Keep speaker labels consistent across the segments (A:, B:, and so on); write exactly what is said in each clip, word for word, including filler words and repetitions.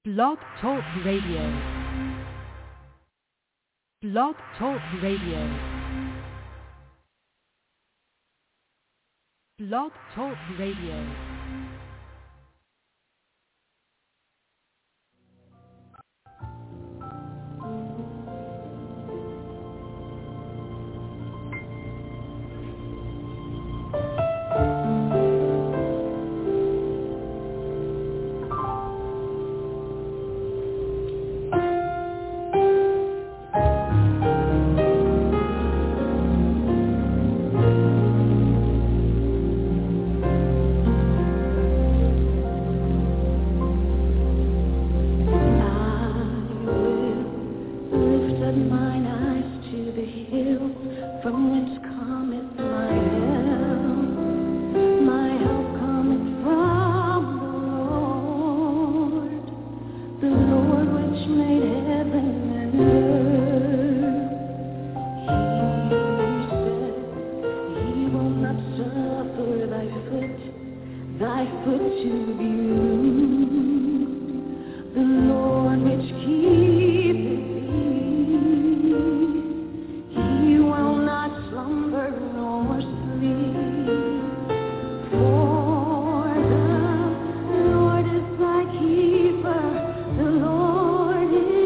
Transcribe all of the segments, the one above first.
A: Blog Talk Radio. Blog Talk Radio. Blog Talk Radio.
B: The Lord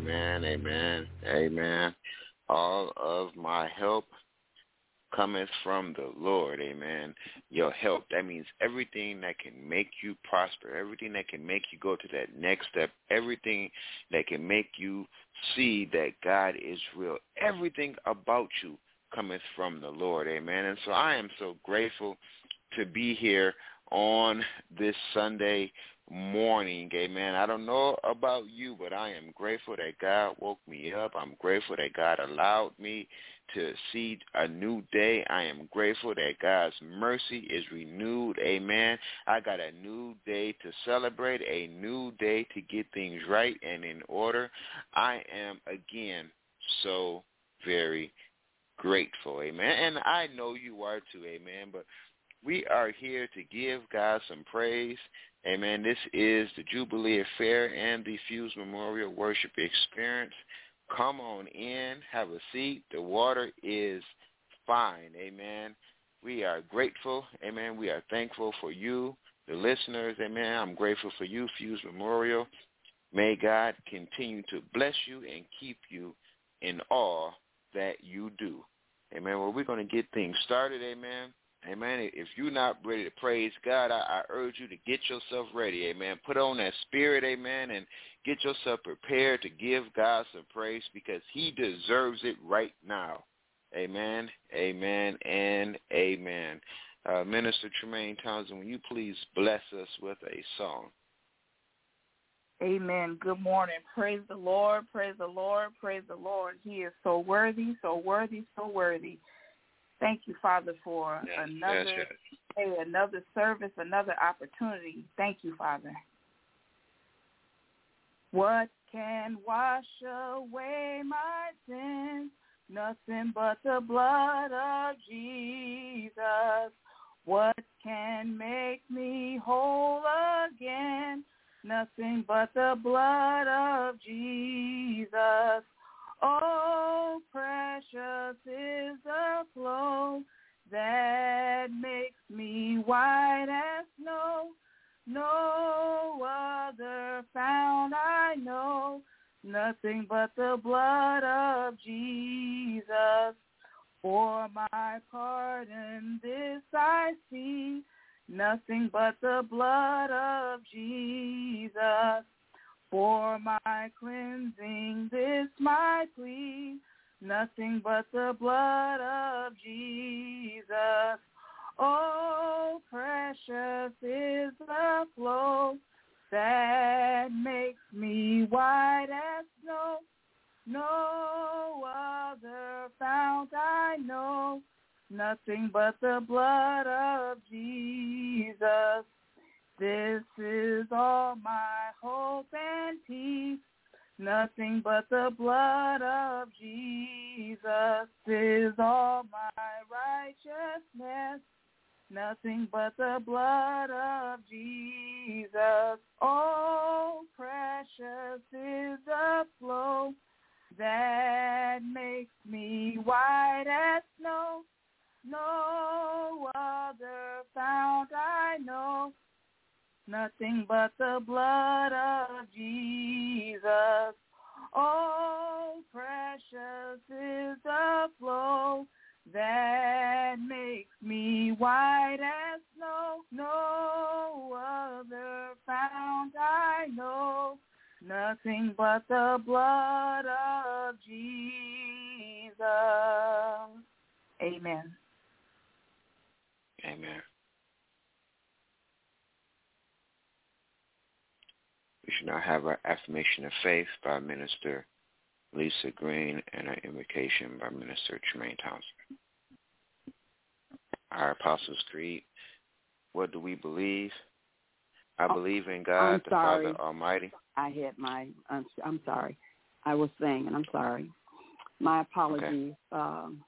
B: Amen, amen, amen. All of my help cometh from the Lord, amen. Your help, that means everything that can make you prosper, everything that can make you go to that next step, everything that can make you see that God is real, everything about you cometh from the Lord, amen. And so I am so grateful to be here on this Sunday morning, amen. I don't know about you, but I am grateful that God woke me up. I'm grateful that God allowed me to see a new day. I am grateful that God's mercy is renewed, amen. I got a new day to celebrate, a new day to get things right and in order. I am, again, so very grateful, amen. And I know you are too, amen, but we are here to give God some praise. Amen. This is the Jubilee Affair and the Fuse Memorial Worship Experience. Come on in, have a seat. The water is fine. Amen. We are grateful. Amen. We are thankful for you, the listeners. Amen. I'm grateful for you, Fuse Memorial. May God continue to bless you and keep you in all that you do. Amen. Well, we're going to get things started. Amen. Amen. If you're not ready to praise God, I, I urge you to get yourself ready. Amen. Put on that spirit. Amen. And get yourself prepared to give God some praise because he deserves it right now. Amen. Amen. And amen. Uh, Minister Tremaine Townsend, will you please bless us with a song?
C: Amen. Good morning. Praise the Lord. Praise the Lord. Praise the Lord. He is so worthy, so worthy, so worthy. Thank you, Father, for yes, another yes, yes. day, another service, another opportunity. Thank you, Father. What can wash away my sins? Nothing but the blood of Jesus. What can make me whole again? Nothing but the blood of Jesus. Oh, precious is the flow that makes me white as snow. No other found I know, nothing but the blood of Jesus. For my pardon this I see, nothing but the blood of Jesus. For my cleansing, this my plea, nothing but the blood of Jesus. Oh, precious is the flow that makes me white as snow. No other fount I know, nothing but the blood of Jesus. This is all my hope and peace, nothing but the blood of Jesus. This is all my righteousness, nothing but the blood of Jesus. Oh, precious is the flow that makes me white as snow. No other fount I know, nothing but the blood of Jesus. Oh, precious is the flow that makes me white as snow. No other fount I know, nothing but the blood of Jesus. Amen.
B: Amen. We should now have our affirmation of faith by Minister Lisa Green and our invocation by Minister Tremaine Townsend. Our Apostles' Creed. What do we believe? I believe in God,
D: I'm
B: the
D: sorry.
B: Father Almighty.
D: I had my, I'm, I'm sorry. I was saying, and I'm sorry. My apologies. Okay. Um,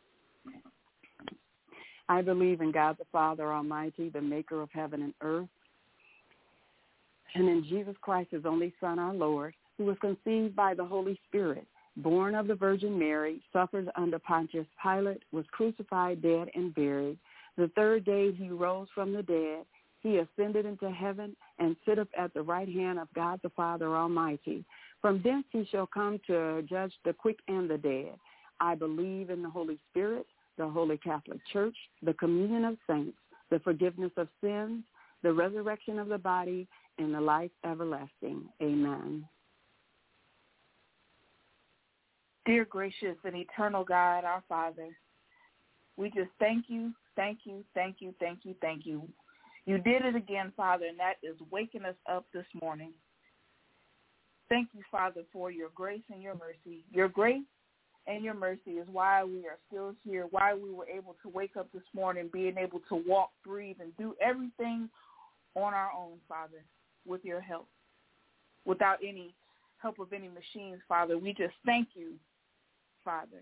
D: I believe in God, the Father Almighty, the maker of heaven and earth, and in Jesus Christ, his only Son, our Lord, who was conceived by the Holy Spirit, born of the Virgin Mary, suffered under Pontius Pilate, was crucified, dead, and buried. The third day he rose from the dead. He ascended into heaven and sitteth at the right hand of God the Father Almighty. From thence he shall come to judge the quick and the dead. I believe in the Holy Spirit, the Holy Catholic Church, the communion of saints, the forgiveness of sins, the resurrection of the body, and the life everlasting. Amen.
C: Dear gracious and eternal God, our Father, we just thank you, thank you, thank you, thank you, thank you. You did it again, Father, and that is waking us up this morning. Thank you, Father, for your grace and your mercy. Your grace and your mercy is why we are still here, why we were able to wake up this morning, being able to walk, breathe, and do everything on our own, Father, with your help. Without any help of any machines, Father, we just thank you, Father.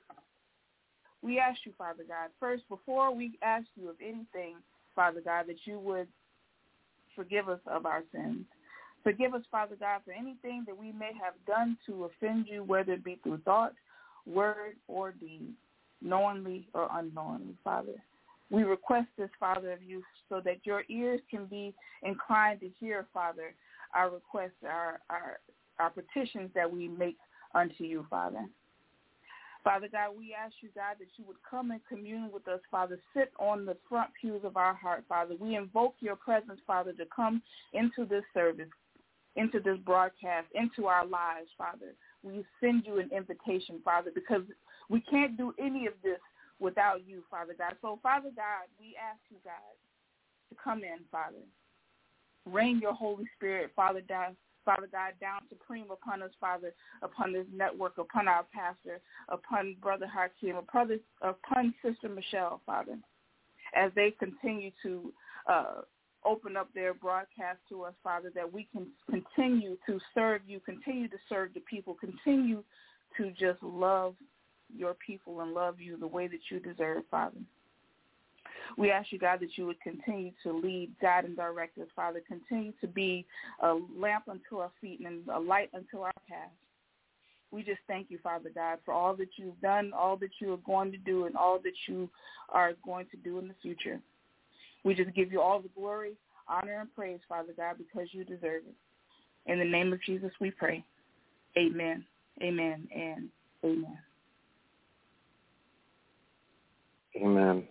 C: We ask you, Father God, first, before we ask you of anything, Father God, that you would forgive us of our sins. Forgive us, Father God, for anything that we may have done to offend you, whether it be through thought, word, or deed, knowingly or unknowingly, Father. We request this, Father, of you so that your ears can be inclined to hear, Father, our requests, our, our, our petitions that we make unto you, Father. Father God, we ask you, God, that you would come and commune with us, Father. Sit on the front pews of our heart, Father. We invoke your presence, Father, to come into this service, into this broadcast, into our lives, Father. We send you an invitation, Father, because we can't do any of this without you, Father God. So, Father God, we ask you, God, to come in, Father. Rain your Holy Spirit, Father God, Father God, down supreme upon us, Father, upon this network, upon our pastor, upon Brother Hakeem, upon, upon Sister Michelle, Father, as they continue to uh, open up their broadcast to us, Father, that we can continue to serve you, continue to serve the people, continue to just love your people and love you the way that you deserve, Father. We ask you, God, that you would continue to lead, guide, and direct us, Father. Continue to be a lamp unto our feet and a light unto our path. We just thank you, Father God, for all that you've done, all that you are going to do, and all that you are going to do in the future. We just give you all the glory, honor, and praise, Father God, because you deserve it. In the name of Jesus we pray. Amen, amen, and amen.
E: Amen.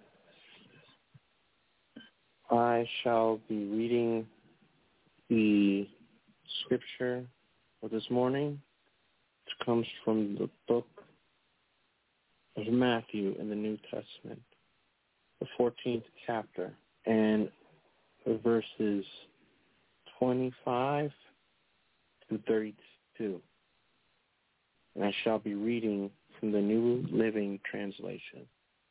E: I shall be reading the scripture for this morning. It comes from the book of Matthew in the New Testament, the fourteenth chapter, and the verses twenty-five to thirty-two. And I shall be reading from the New Living Translation.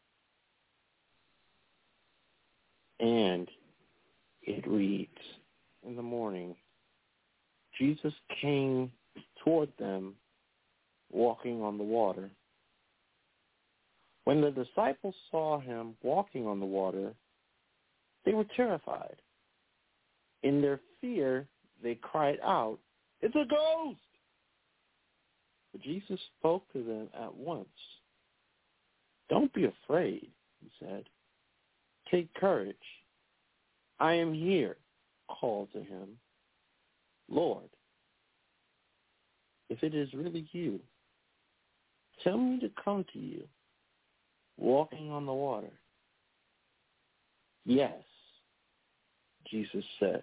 E: And it reads, in the morning, Jesus came toward them walking on the water. When the disciples saw him walking on the water, they were terrified. In their fear, they cried out, "It's a ghost!" But Jesus spoke to them at once. "Don't be afraid," he said. "Take courage. I am here," called to him. "Lord, if it is really you, tell me to come to you, walking on the water." "Yes," Jesus said.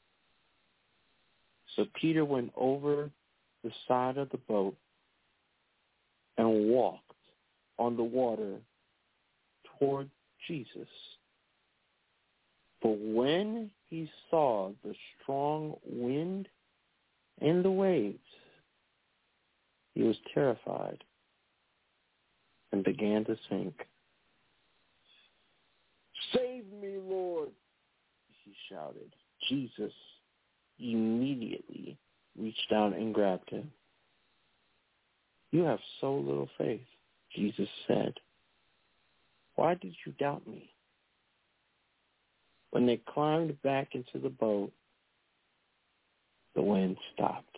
E: So Peter went over the side of the boat and walked on the water toward Jesus. But when he saw the strong wind and the waves, he was terrified and began to sink. "Save me, Lord," he shouted. Jesus immediately reached out and grabbed him. "You have so little faith," Jesus said. "Why did you doubt me?" When they climbed back into the boat, the wind stopped.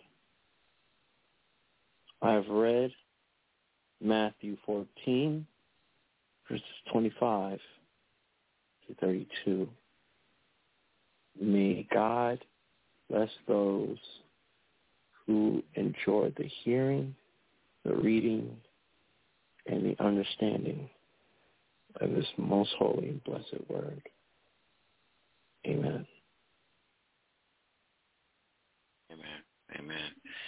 E: I have read Matthew fourteen, verses twenty-five to thirty-two. May God bless those who enjoy the hearing, the reading, and the understanding of this most holy and blessed word. Amen.
B: Amen. Amen.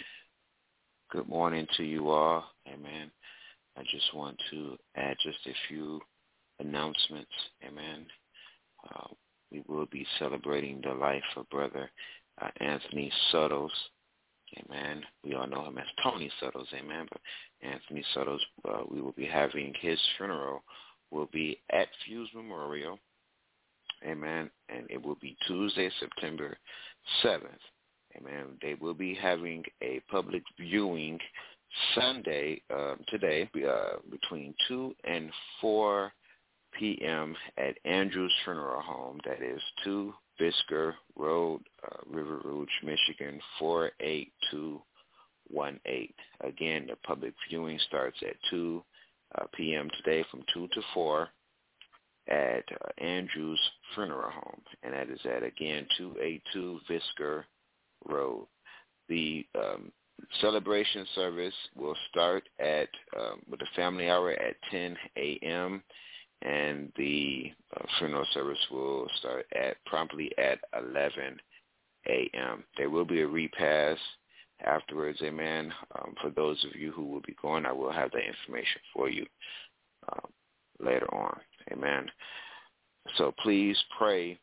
B: Good morning to you all. Amen. I just want to add just a few announcements. Amen. Uh, we will be celebrating the life of Brother uh, Anthony Suttles. Amen. We all know him as Tony Suttles. Amen. But Anthony Suttles, uh, we will be having his funeral will be at Fuse Memorial. Amen. And it will be Tuesday, September seventh. Amen. They will be having a public viewing Sunday, um, today, uh, between two and four p.m. at Andrews Funeral Home. That is two Bisker Road, uh, River Rouge, Michigan, four eight two one eight. Again, the public viewing starts at two p.m. today from two to four at uh, Andrews Funeral Home. And that is at, again, two eighty-two Bisker Road. The um, celebration service will start at um, with the family hour at ten a.m. and the uh, funeral service will start at promptly at eleven a.m. There will be a repast afterwards. Amen. Um, for those of you who will be going, I will have that information for you um, later on. Amen. So please pray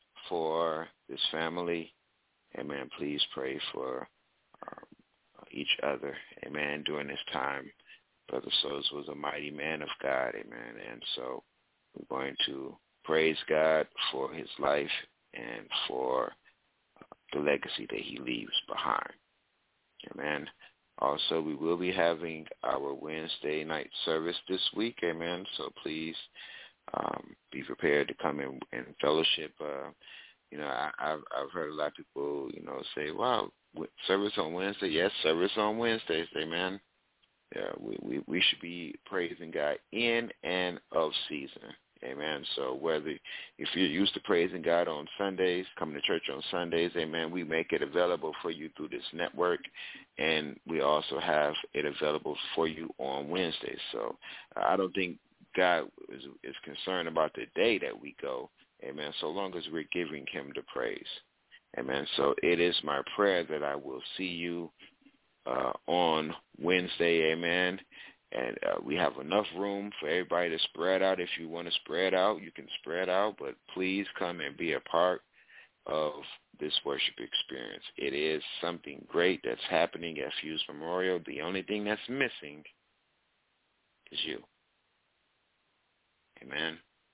B: for this family. Amen. Please pray for um, each other. Amen. During this time, Brother Suttles was a mighty man of God. Amen. And so we're going to praise God for his life and for uh, the legacy that he leaves behind. Amen. Also, we will be having our Wednesday night service this week. Amen. So please um, be prepared to come in and fellowship. Uh, You know, I, I've I've heard a lot of people, you know, say, "Wow, service on Wednesday." Yes, service on Wednesdays, amen. Yeah, we, we we should be praising God in and of season, amen. So whether if you're used to praising God on Sundays, coming to church on Sundays, amen, we make it available for you through this network, and we also have it available for you on Wednesdays. So uh, I don't think God is is concerned about the day that we go. Amen. So long as we're giving him the praise. Amen. So it is my prayer that I will see you uh, on Wednesday. Amen. And uh, we have enough room for everybody to spread out. If you want to spread out, you can spread out. But please come and be a part of this worship experience. It is something great that's happening at Fuse Memorial. The only thing that's missing is you. Amen.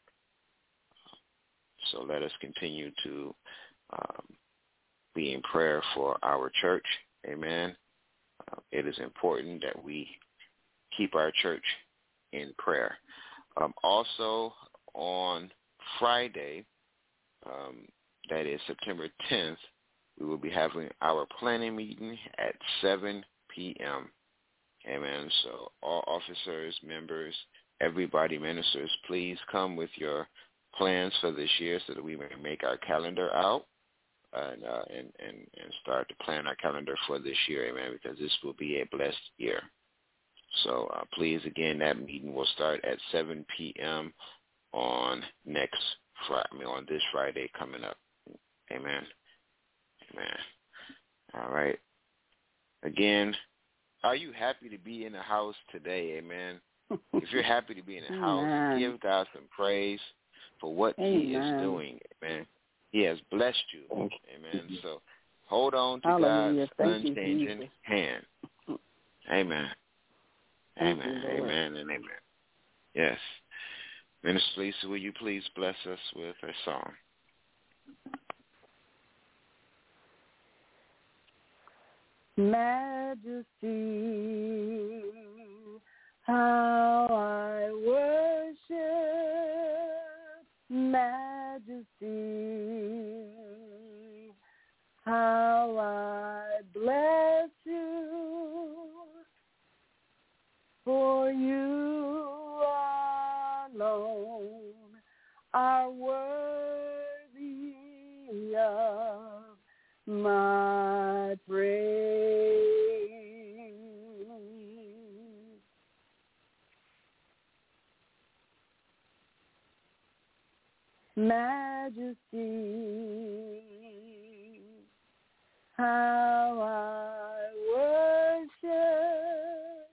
B: So let us continue to um, be in prayer for our church. Amen. Uh, it is important that we keep our church in prayer. Um, also on Friday, um, that is September tenth, we will be having our planning meeting at seven p.m. Amen. So all officers, members, everybody, ministers, please come with your plans for this year so that we may make our calendar out and, uh, and, and, and start to plan our calendar for this year, amen, because this will be a blessed year. So uh, please, again, that meeting will start at seven p.m. on next Friday, I mean, on this Friday coming up. Amen. Amen. All right. Again, are you happy to be in the house today? Amen. If you're happy to be in the house,
D: Amen.
B: give God some praise for what
D: Amen.
B: he is doing. Amen. He has blessed you. Amen. So hold on to
D: Hallelujah.
B: God's
D: Thank
B: unchanging
D: you,
B: hand. Amen.
D: Thank
B: Amen.
D: you, Lord.
B: Amen and amen. Yes. Minister Lisa, will you please bless us with a song?
D: Majesty, how I worship, majesty, how I bless you, for you alone are worthy of my praise. how I worship,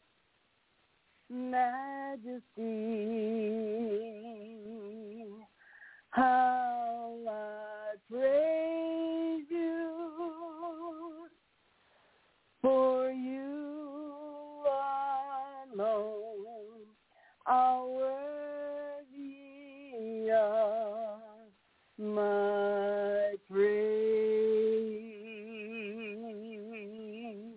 D: majesty, how I praise you, for you alone are worthy of my praise.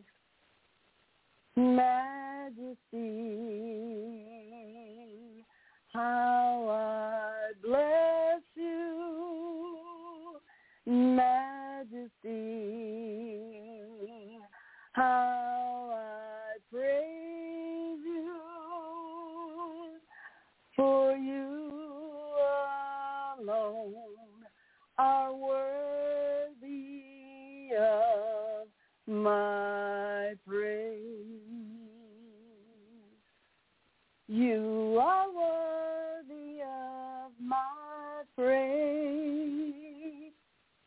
D: Majesty, how I bless you. Majesty, how I praise you, for you alone are worthy of my praise. You are worthy of my praise.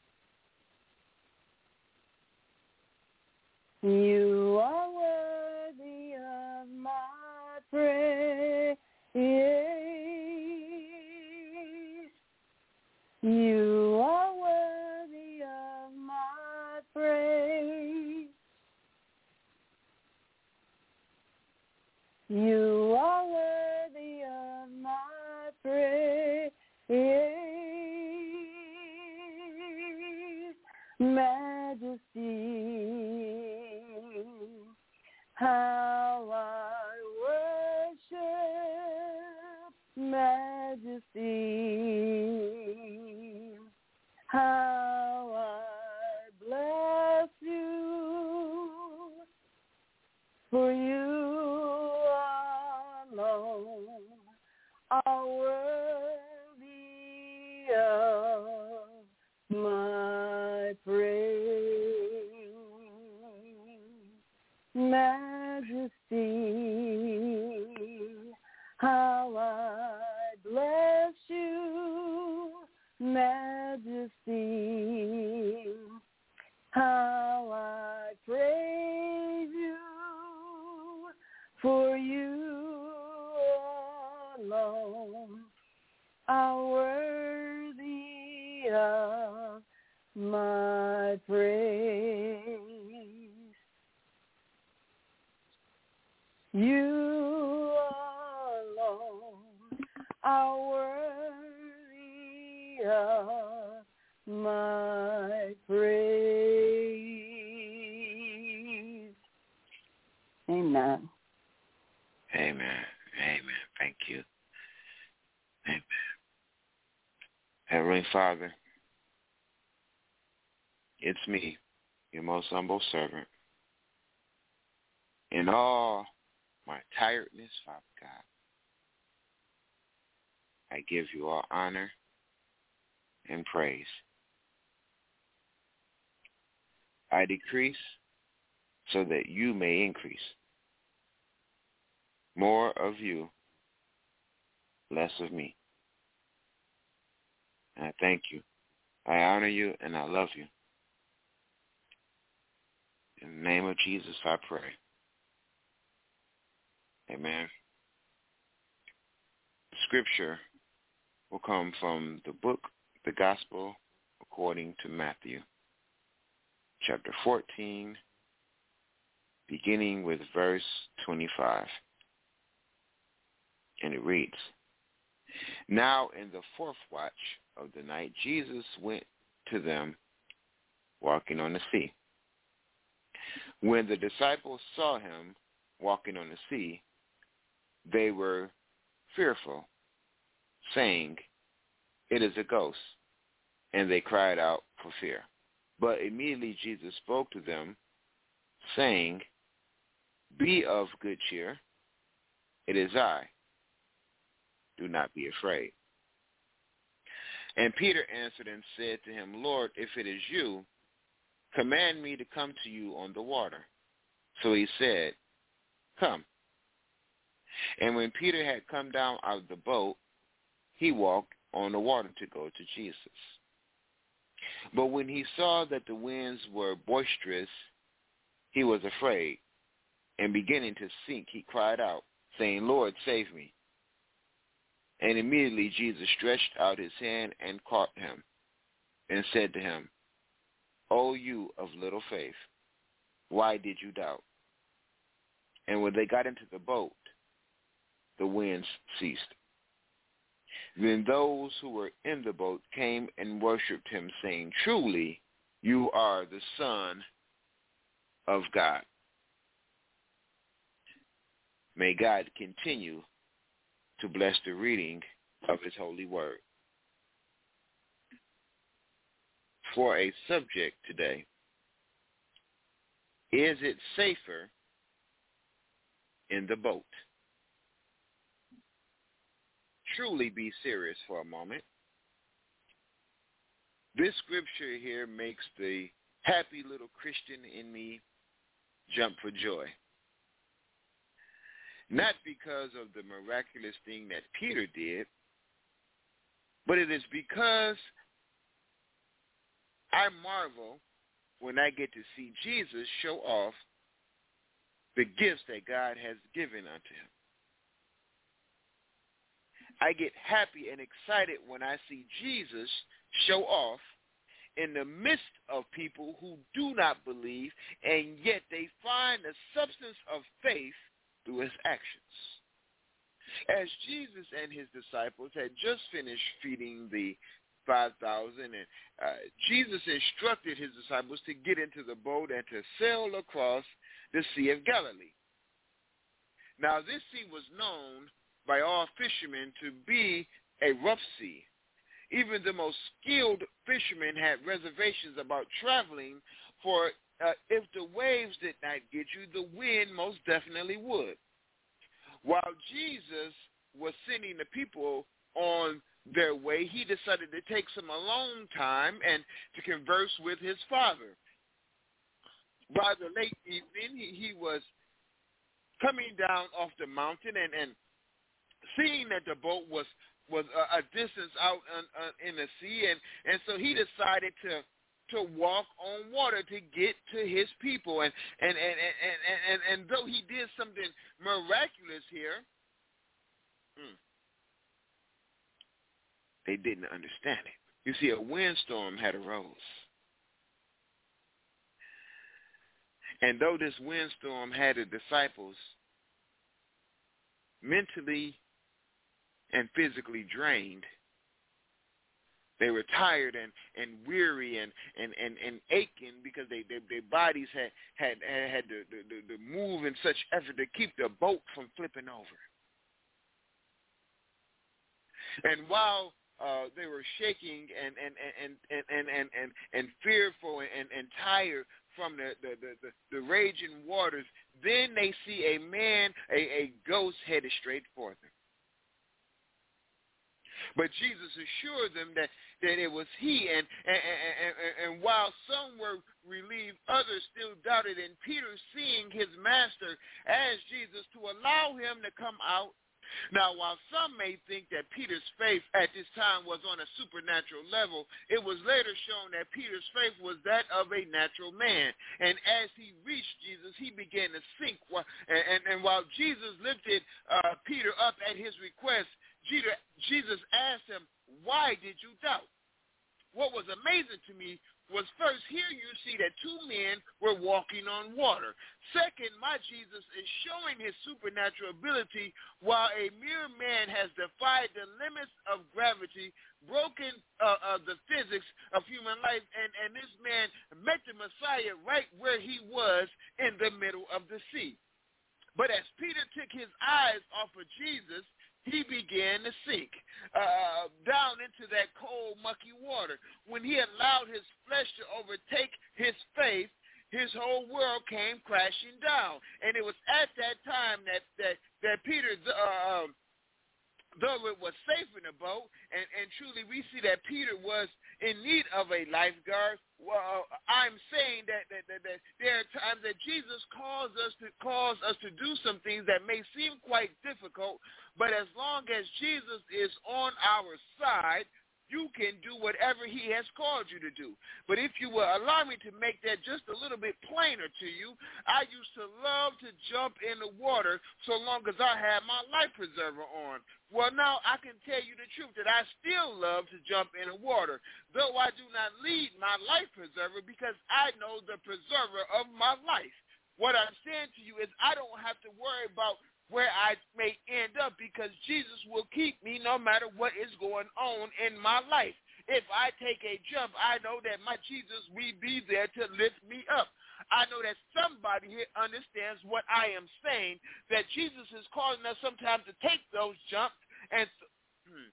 D: You are worthy of my praise. You are worthy of my praise. You are worthy of my praise. Majesty, how I worship. Majesty, how I bless you, for you alone are worthy of my praise. Majesty, how I bless you. Majesty, how I praise you, for you alone are worthy of my praise. You alone are worthy of my praise. Amen.
B: Amen. Amen. Thank you. Amen. Heavenly Father, it's me, your most humble servant. In all my tiredness, Father God, I give you all honor and praise. I decrease so that you may increase. More of you, less of me. And I thank you. I honor you and I love you. In the name of Jesus, I pray. Amen. Scripture will come from the book, the Gospel according to Matthew, chapter fourteen, beginning with verse twenty-five. And it reads, Now in the fourth watch of the night, Jesus went to them walking on the sea. When the disciples saw him walking on the sea, they were fearful, saying, It is a ghost, and they cried out for fear. But immediately Jesus spoke to them, saying, Be of good cheer, it is I. Do not be afraid. And Peter answered and said to him, Lord, if it is you, command me to come to you on the water. So he said, Come. And when Peter had come down out of the boat, he walked on the water to go to Jesus. But when he saw that the winds were boisterous, he was afraid, and beginning to sink, he cried out, saying, Lord, save me. And immediately Jesus stretched out his hand and caught him, and said to him, O you of little faith, why did you doubt? And when they got into the boat, the winds ceased. Then those who were in the boat came and worshipped him, saying, Truly, you are the Son of God. May God continue to bless the reading of his holy word. For a subject today, is it safer in the boat? Truly be serious for a moment. This scripture here makes the happy little Christian in me jump for joy. Not because of the miraculous thing that Peter did, but it is because I marvel when I get to see Jesus show off the gifts that God has given unto him. I get happy and excited when I see Jesus show off in the midst of people who do not believe, and yet they find the substance of faith through his actions. As Jesus and his disciples had just finished feeding the five thousand, and uh, Jesus instructed his disciples to get into the boat and to sail across the Sea of Galilee. Now, this sea was known by all fishermen to be a rough sea. Even the most skilled fishermen had reservations about traveling, for uh, if the waves did not get you, the wind most definitely would. While Jesus was sending the people on their way, he decided to take some alone time and to converse with his Father. By the late evening, he, he was coming down off the mountain and, and seeing that the boat was was a, a distance out on, on, in the sea, and, and so he decided to to walk on water to get to his people. And and and and, and, and, and though he did something miraculous here, hmm, they didn't understand it. You see, a windstorm had arose. And though this windstorm had the disciples mentally and physically drained, they were tired and, and weary and, and, and, and aching because they, they, their bodies had, had, had to, to, to move in such effort to keep the boat from flipping over. And while uh, they were shaking and, and, and, and, and, and, and, and fearful and, and tired from the, the, the, the, the raging waters, then they see a man, a, a ghost headed straight for them. But Jesus assured them that, that it was he, and, and, and, and while some were relieved, others still doubted, and Peter, seeing his master, asked Jesus to allow him to come out. Now, while some may think that Peter's faith at this time was on a supernatural level, it was later shown that Peter's faith was that of a natural man. And as he reached Jesus, he began to sink. And, and, and while Jesus lifted uh, Peter up at his request, Jesus asked him, why did you doubt? What was amazing to me was, first, here you see that two men were walking on water. Second, my Jesus is showing his supernatural ability, while a mere man has defied the limits of gravity, broken uh, uh, the physics of human life, and, and this man met the Messiah right where he was in the middle of the sea. But as Peter took his eyes off of Jesus, he began to sink uh, down into that cold, mucky water. When he allowed his flesh to overtake his faith, his whole world came crashing down. And it was at that time that that, that Peter, uh, though it was safe in the boat, and, and truly we see that Peter was in need of a lifeguard. Well, I'm saying that, that, that, that there are times that Jesus calls us to calls us to do some things that may seem quite difficult, but as long as Jesus is on our side, you can do whatever he has called you to do. But if you will allow me to make that just a little bit plainer to you, I used to love to jump in the water so long as I had my life preserver on. Well, now I can tell you the truth that I still love to jump in the water, though I do not lead my life preserver because I know the preserver of my life. What I'm saying to you is I don't have to worry about where I may end up because Jesus will keep me no matter what is going on in my life. If I take a jump, I know that my Jesus will be there to lift me up. I know that somebody here understands what I am saying, that Jesus is calling us sometimes to take those jumps. And so, hmm.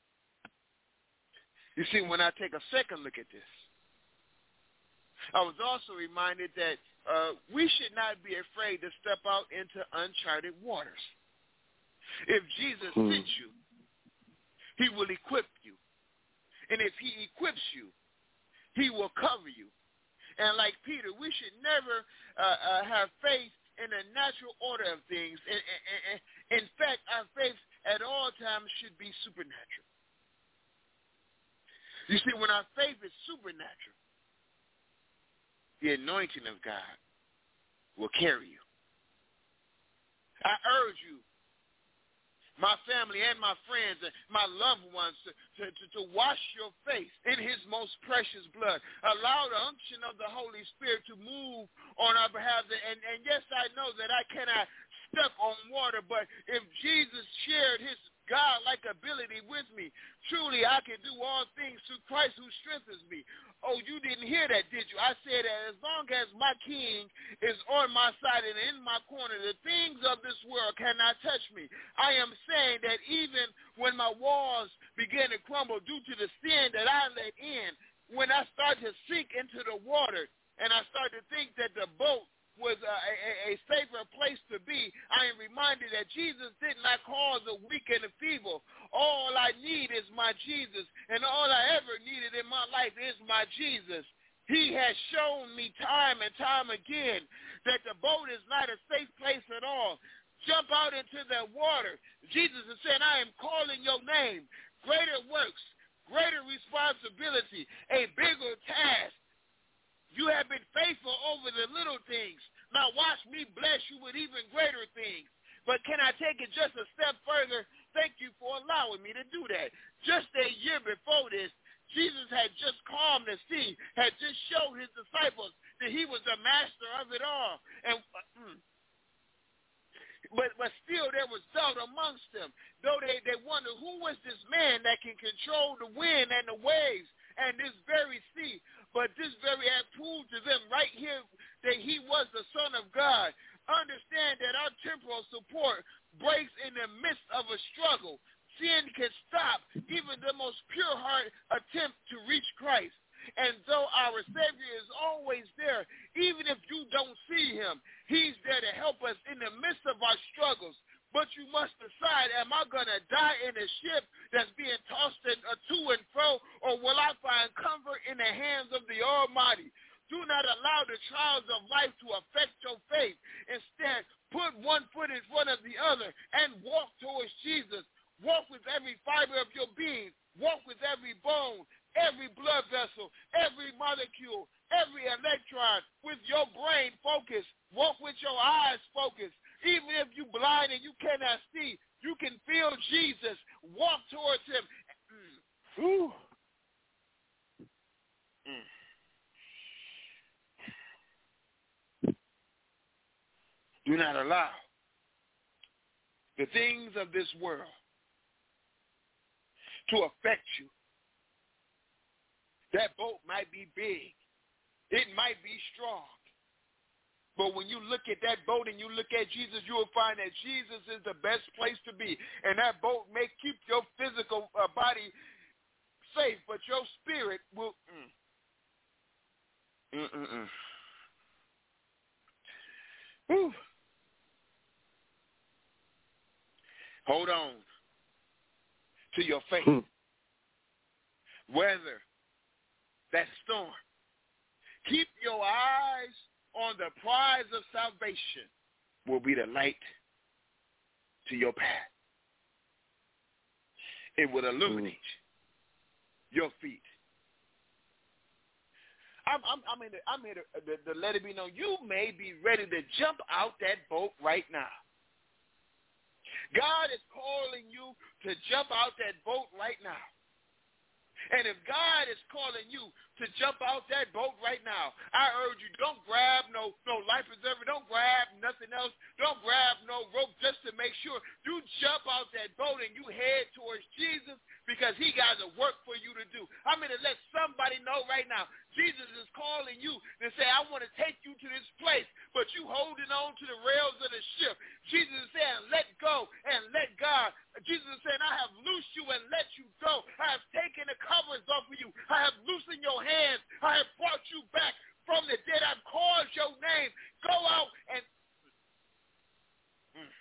B: You see, when I take a second look at this, I was also reminded that Uh, we should not be afraid to step out into uncharted waters. If Jesus hmm. sent you, he will equip you. And if he equips you, he will cover you. And like Peter, we should never uh, uh, have faith in the natural order of things. In, in, in fact, our faith at all times should be supernatural. You see, when our faith is supernatural, the anointing of God will carry you. I urge you, my family and my friends and my loved ones, to, to, to, to wash your face in his most precious blood. Allow the unction of the Holy Spirit to move on our behalf. And, and yes, I know that I cannot step on water, but if Jesus shared his God-like ability with me, truly I can do all things through Christ who strengthens me. Oh, you didn't hear that, did you? I said that as long as my King is on my side and in my corner, the things of this world cannot touch me. I am saying that even when my walls begin to crumble due to the sin that I let in, when I start to sink into the water and I start to think that the boat was a, a, a safer place to be, I am reminded that Jesus did not call the weak and the feeble. All I need is my Jesus, and all I ever needed in my life is my Jesus. He has shown me time and time again that the boat is not a safe place at all. Jump out into the water. Jesus is saying, I am calling your name. Greater works, greater responsibility, a bigger task. You have been faithful over the little things. Now watch me bless you with even greater things. But can I take it just a step further? Thank you for allowing me to do that. Just a year before this, Jesus had just calmed the sea, had just showed his disciples that he was the master of it all. And uh, But but still there was doubt amongst them. Though they, they wondered, who was this man that can control the wind and the waves and this very sea? But this very act proved to them right here that he was the Son of God. Understand that our temporal support breaks in the midst of a struggle. Sin can stop even the most pure heart attempt to reach Christ. And though our Savior is always there, even if you don't see him, he's there to help us in the midst of our struggles. But you must decide, am I going to die in a ship that's being tossed in, uh, to and fro, or will I find comfort in the hands of the Almighty? Do not allow the trials of life to affect your faith. Instead, put one foot in front of the other and walk towards Jesus. Walk with every fiber of your being. Walk with every bone, every blood vessel, every molecule, every electron, with your brain focused. Walk with your eyes focused. Even if you're blind and you cannot see, you can feel Jesus. Walk towards him. Mm. Mm. Do not allow the things of this world to affect you. That boat might be big. It might be strong. But when you look at that boat and you look at Jesus, you will find that Jesus is the best place to be. And that boat may keep your physical uh, body safe, but your spirit will... Mm. Mm-mm-mm. Whew. Hold on to your faith. Hmm. Weather that storm. Keep your eyes on the prize of salvation, will be the light to your path. It will illuminate mm. your feet. I'm, I'm, I'm in the, I'm here to, to, to let it be known. You may be ready to jump out that boat right now. God is calling you to jump out that boat right now. And if God is calling you to jump out that boat right now, I urge you, don't grab no, no life preserver. Don't grab nothing else. Don't grab no rope just to make sure. You jump out that boat and you head towards Jesus because he got a work for you to do. I'm going to let somebody know right now. Jesus is calling you to say, I want to take you to this place, but you holding on to the rails of the ship. Jesus is saying, let go and let God. Jesus is saying, I have loosed you and let you go. I have taken the covers off of you. I have loosened your hands. I have brought you back from the dead. I've called your name. Go out and... Mm.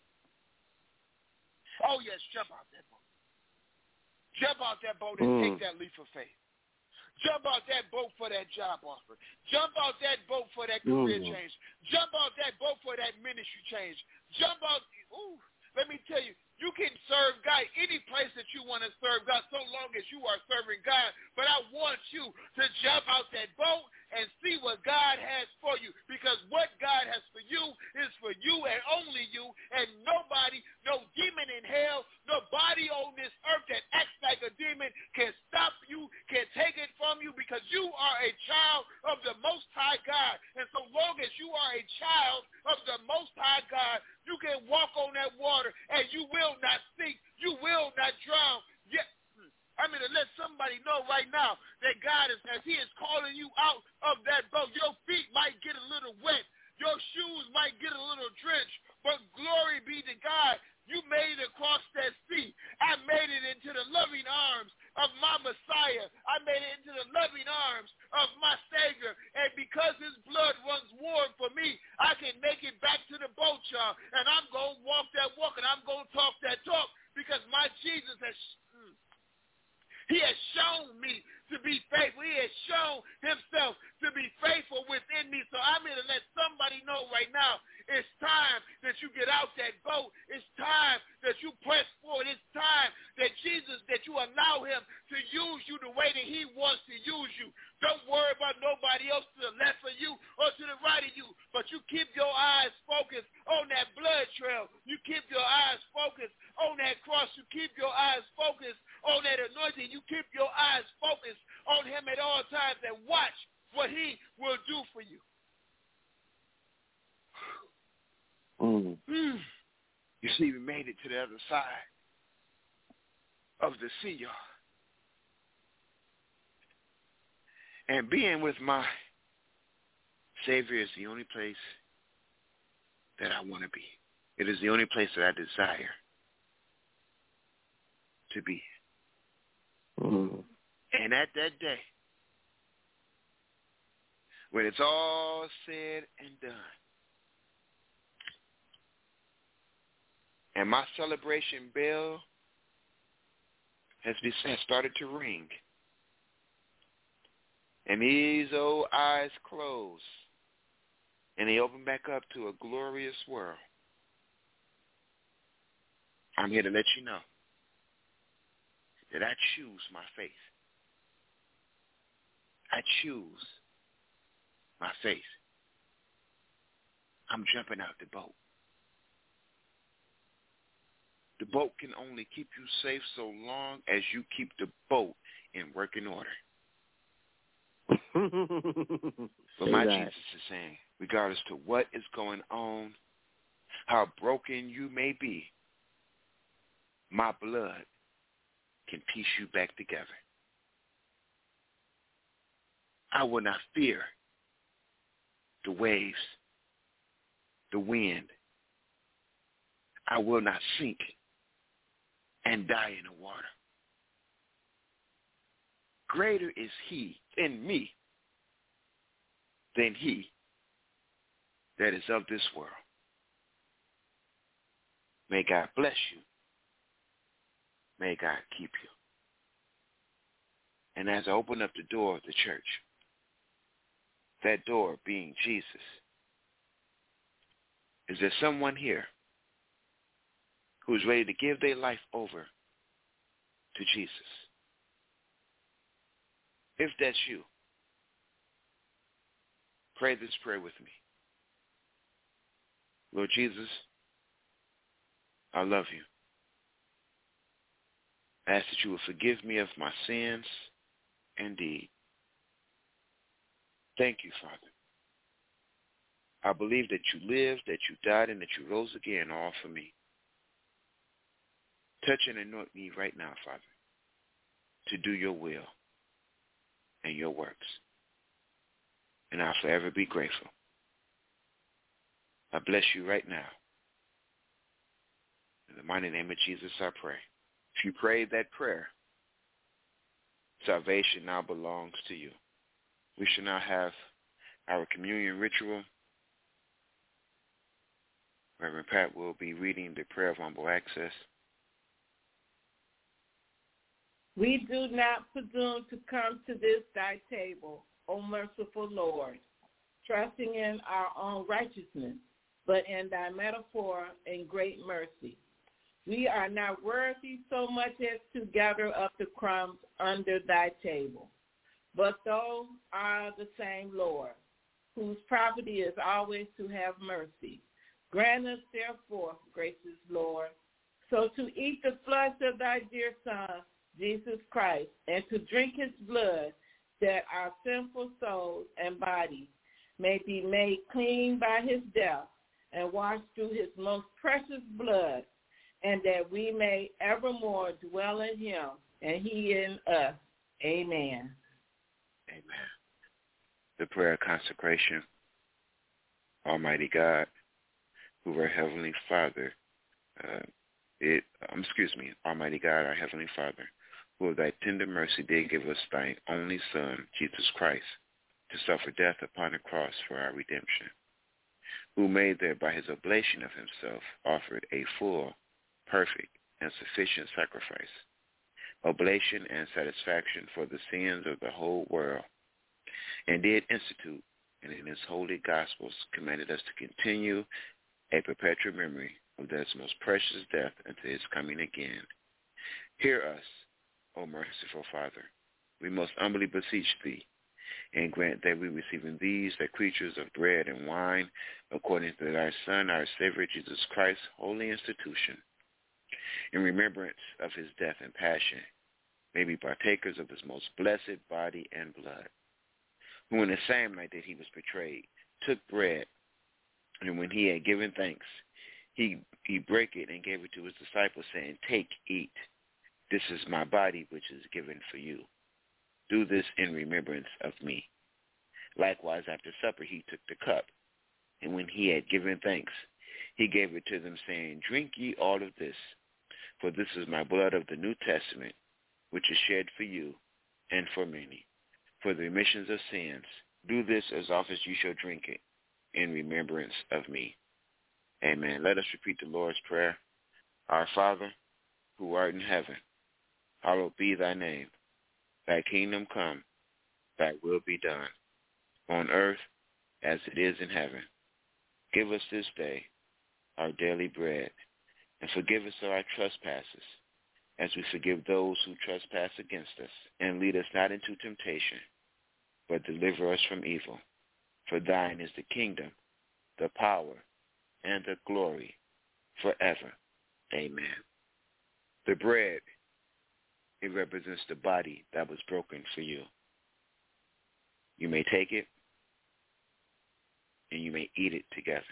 B: Oh, yes, jump out that boat. Jump out that boat and mm. take that leap of faith. Jump out that boat for that job offer. Jump out that boat for that career mm. change. Jump out that boat for that ministry change. Jump out... Ooh, let me tell you, you can serve God any place that you want to serve God so long as you are serving God. But I want you to jump out that boat and see what God has for you. Because what God has for you is for you and only you. And nobody, no demon in hell, nobody on this earth that acts like a demon can stop you, can take it from you, because you are a child of the Most High God. And so long as you are a child of the Most High God, you can walk on that water and you will not sink. You will not drown. Yet, I'm going to let somebody know right now that God is, as he is calling you out of that boat, your feet might get a little wet. Your shoes might get a little drenched. But glory be to God, you made it across that sea. I made it into the loving arms of my Messiah. I made it into the loving arms of my Savior. And because his blood runs warm for me, I can make it back to the boat, y'all. And I'm going to walk that walk and I'm going to talk that talk because my Jesus has, he has shown me to be faithful. He has shown himself to be faithful within me. So I'm going to let somebody know right now, it's time that you get out that boat. It's time that you press forward. It's time that Jesus, that you allow him to use you the way that he wants to use you. Don't worry about nobody else to the left of you or to the right of you, but you keep your eyes focused on that blood trail. You keep your eyes focused on that cross. You keep your eyes focused on that anointing. You keep your eyes focused on him at all times and watch what he will do for you.
E: Mm.
B: Mm. You see, we made it to the other side of the sea, y'all. And being with my Savior is the only place that I want to be. It is the only place that I desire to be.
E: Mm.
B: And at that day, when it's all said and done, and my celebration bell has, been, has started to ring, and these old eyes close, and they open back up to a glorious world, I'm here to let you know that I choose my faith. I choose my faith. I'm jumping out the boat. The boat can only keep you safe so long as you keep the boat in working order. But my
E: that.
B: Jesus is saying, regardless to what is going on, how broken you may be, my blood can piece you back together. I will not fear the waves, the wind. I will not sink and die in the water. Greater is he in me than he that is of this world. May God bless you. May God keep you. And as I open up the door of the church, that door being Jesus, is there someone here who's ready to give their life over to Jesus? If that's you, pray this prayer with me. Lord Jesus, I love you. I ask that you will forgive me of my sins and deed. Thank you, Father. I believe that you lived, that you died, and that you rose again, all for me. Touch and anoint me right now, Father, to do your will and your works. And I'll forever be grateful. I bless you right now. In the mighty name of Jesus, I pray. If you prayed that prayer, salvation now belongs to you. We shall now have our communion ritual. Reverend Pat will be reading the prayer of humble access.
F: We do not presume to come to this thy table, O merciful Lord, trusting in our own righteousness, but in thy metaphor and great mercy. We are not worthy so much as to gather up the crumbs under thy table, but thou art the same Lord, whose property is always to have mercy. Grant us, therefore, gracious Lord, so to eat the flesh of thy dear Son, Jesus Christ, and to drink his blood, that our sinful souls and bodies may be made clean by his death and washed through his most precious blood, and that we may evermore dwell in him and he in us. Amen.
B: Amen. The prayer of consecration. Almighty God, who our Heavenly Father, uh, it, um, excuse me, Almighty God, our Heavenly Father, who of thy tender mercy did give us thy only Son, Jesus Christ, to suffer death upon the cross for our redemption, who made there by his oblation of himself offered a full, perfect, and sufficient sacrifice, oblation and satisfaction for the sins of the whole world, and did institute, and in his holy gospels commanded us to continue a perpetual memory of that most precious death until his coming again. Hear us, O merciful Father, we most humbly beseech thee, and grant that we receiving these, the creatures of bread and wine, according to thy Son, our Savior, Jesus Christ's holy institution, in remembrance of his death and passion, may be partakers of his most blessed body and blood, who in the same night that he was betrayed, took bread, and when he had given thanks, he, he brake it and gave it to his disciples, saying, Take, eat. This is my body, which is given for you. Do this in remembrance of me. Likewise, after supper, he took the cup, and when he had given thanks, he gave it to them, saying, Drink ye all of this, for this is my blood of the New Testament, which is shed for you and for many, for the remissions of sins. Do this as often as you shall drink it, in remembrance of me. Amen. Let us repeat the Lord's Prayer. Our Father, who art in heaven, hallowed be thy name. Thy kingdom come, thy will be done, on earth as it is in heaven. Give us this day our daily bread, and forgive us our trespasses, as we forgive those who trespass against us. And lead us not into temptation, but deliver us from evil. For thine is the kingdom, the power, and the glory forever. Amen. The bread, it represents the body that was broken for you. You may take it, and you may eat it together.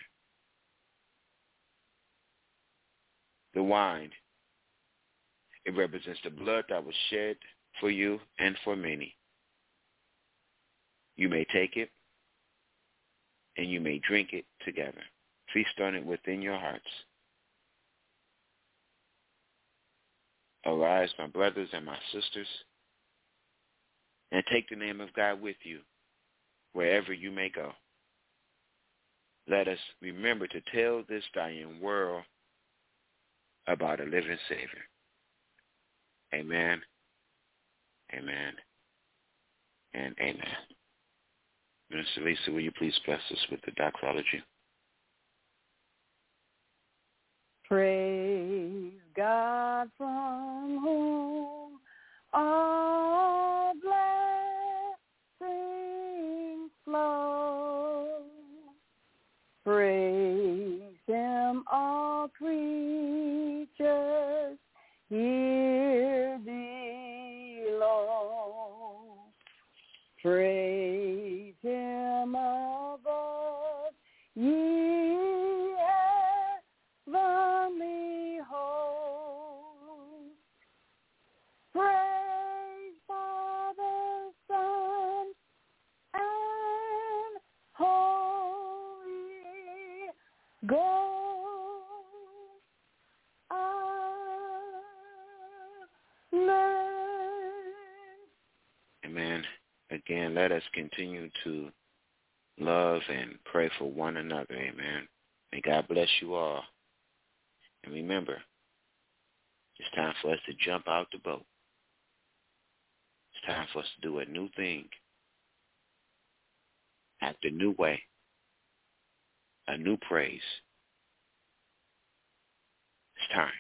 B: The wine, it represents the blood that was shed for you and for many. You may take it, and you may drink it together. Feast on it within your hearts. Arise, my brothers and my sisters, and take the name of God with you wherever you may go. Let us remember to tell this dying world about a living Savior. Amen, amen, and amen. Minister Lisa, will you please bless us with the doxology?
D: Praise God from whom all blessings go. Amen.
B: Amen. Again, let us continue to love and pray for one another. Amen. May God bless you all. And remember, it's time for us to jump out the boat. It's time for us to do a new thing. Act a new way. A new praise. It's time.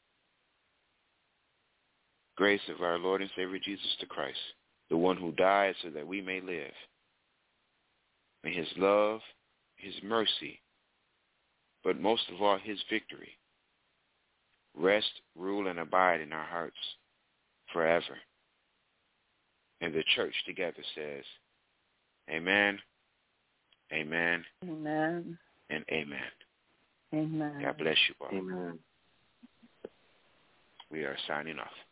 B: Grace of our Lord and Savior Jesus the Christ, the one who died so that we may live. May his love, his mercy, but most of all his victory, rest, rule, and abide in our hearts forever. And the church together says, amen, amen,
D: Amen,
B: and amen.
D: Amen.
B: God bless you all.
E: Amen.
B: We are signing off.